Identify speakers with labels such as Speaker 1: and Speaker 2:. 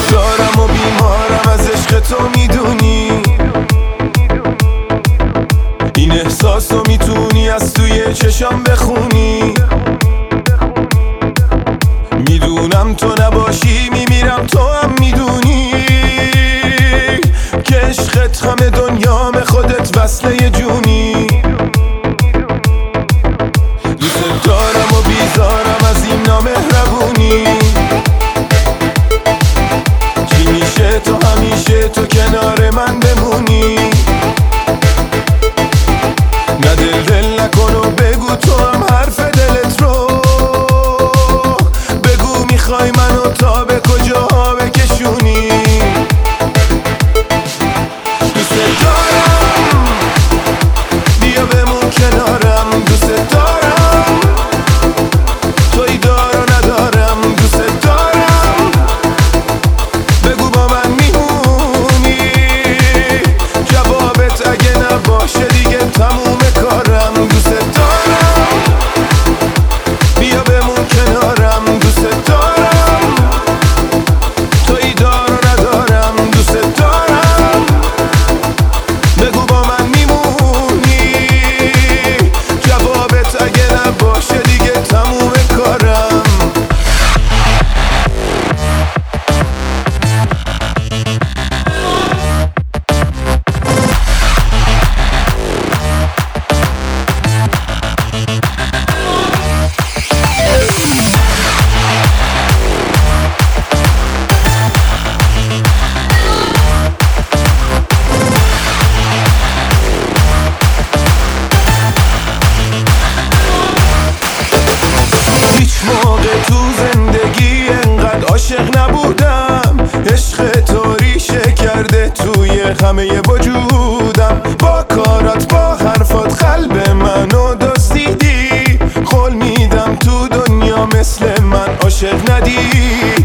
Speaker 1: دارم و بیمارم از عشق تو میدونی، این احساس رو میتونی از توی چشام بخونی. میدونم تو نباشی میمیرم، تو هم میدونی که عشقت همه دنیام، خودت وصله جونی. دوست دارم و بیزارم از این نامهربونی، چی میشه تو همیشه تو کنار من بمونی. نه دل نکن و بگو تو هم حرف دلت رو، بگو میخوای منو تا به کجاها بکشونی. دوست دارم بیا بمون کنارم، دوست دارم توی دار و ندارم، دوست دارم بگو با من میمونی. جوابت اگه نباشه دیگه تموم کارم. دوست دارم بیا بمون کنارم، دوست دارم توی دار و ندارم، دوست دارم بگو با من میمونی. جوابت اگه نباشه دیگه تموم کارم. تو زندگی انقدر عاشق نبودم، عشق تو ریشه کرده توی همه وجودم. با کارات با حرفات قلب منو دزدیدی، قول میدم تو دنیا مثل من عاشق ندیدی.